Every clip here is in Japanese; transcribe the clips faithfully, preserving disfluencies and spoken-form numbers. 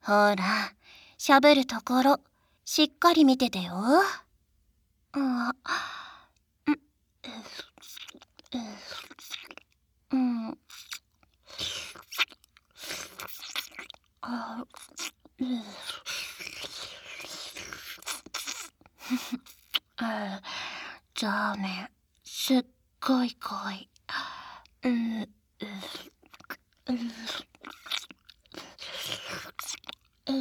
ほら、喋るところ、しっかり見ててよ。あ、うん、うん、うん、あ、うん、あ、じゃあね、すっごい濃い。うん、うん、うん、うん、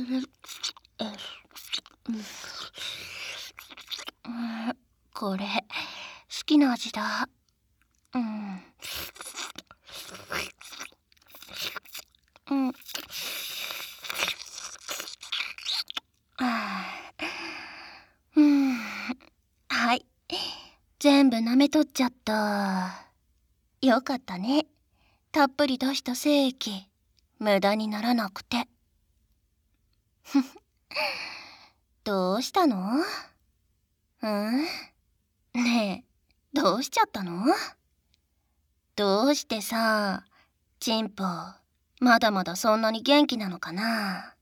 これ、好きな味だ。うん。うん。うん。はい。全部舐めとっちゃった。よかったね。たっぷり出した精液、無駄にならなくて。どうしたの？うんねえ、どうしちゃったの？どうしてさ、チンポ、まだまだそんなに元気なのかな？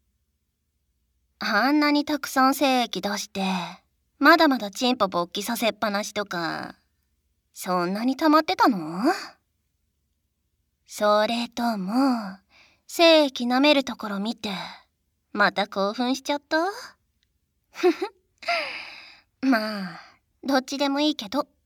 あんなにたくさん精液出して、まだまだチンポ勃起させっぱなしとか、そんなに溜まってたの？それとも、精液舐めるところ見て、また興奮しちゃった？まあ、どっちでもいいけど。